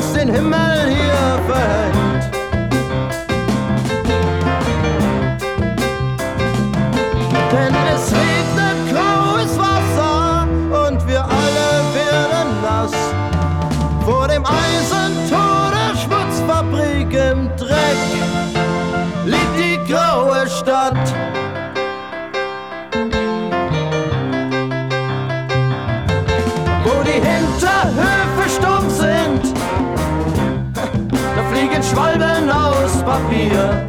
uns den Himmel hier verhängt. Denn es regnet graues Wasser und wir alle werden nass. Vor dem Eisentor der Schmutzfabrik im Dreck liegt die graue Stadt. Wo die Hinterhöfe stumm sind, da fliegen Schwalben aus Papier.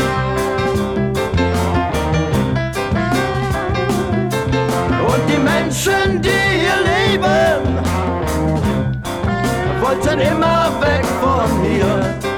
Und die Menschen, die hier leben, wollten immer weg von hier.